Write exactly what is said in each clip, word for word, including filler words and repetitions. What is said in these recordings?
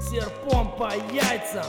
серпом по яйцам.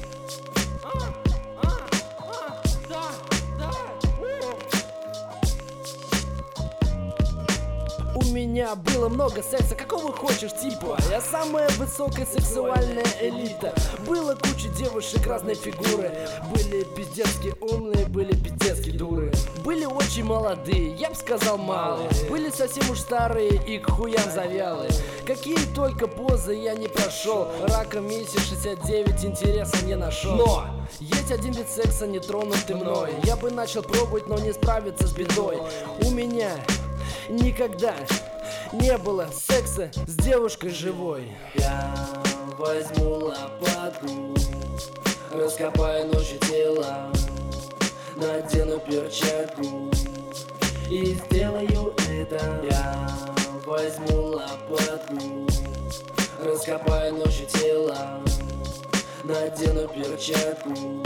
У меня было много секса, какого хочешь типа. Я самая высокая сексуальная элита. Было куча девушек разной фигуры. Были пиздецки умные, были пиздецки дуры. Были очень молодые, я б сказал малые. Были совсем уж старые и к хуям завялые. Какие только позы я не прошел. Раком миссии шестьдесят девять интереса не нашел. Но есть один вид секса, не тронутый мной. Я бы начал пробовать, но не справиться с бедой. У меня никогда не было секса с девушкой живой. Я возьму лопату, раскопаю ночью тела, надену перчатку и сделаю это. Я возьму лопату, раскопаю ночью тела, надену перчатку.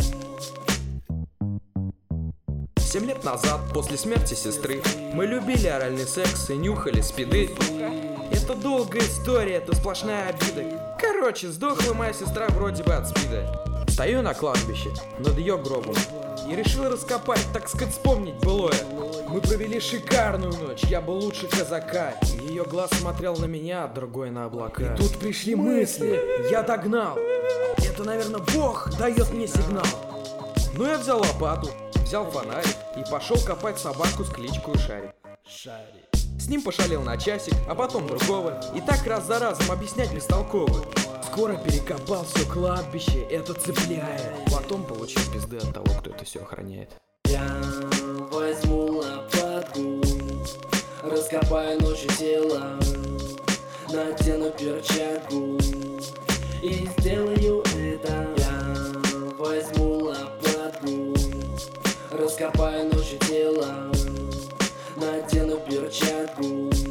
Семь лет назад, после смерти сестры, мы любили оральный секс и нюхали спиды. Это долгая история, это сплошная обида. Короче, сдохла моя сестра вроде бы от спида. Стою на кладбище, над ее гробом, и решил раскопать, так сказать, вспомнить былое. Мы провели шикарную ночь, я был лучше казака. Ее глаз смотрел на меня, а другой на облака. И тут пришли мысли, я догнал. Это, наверное, Бог дает мне сигнал. Ну я взял лопату, взял фонарик и пошел копать собаку с кличкой Шарик. Шарик. С ним пошалил на часик, а потом другого. И так раз за разом объяснять бестолково. Скоро перекопал все кладбище, это цепляет. Потом получил пизды от того, кто это все охраняет. Я возьму лопатку, раскопаю ночью тела, надену перчатку и сделаю это. Я возьму лопатку, раскопаю ночью тела, надену перчатку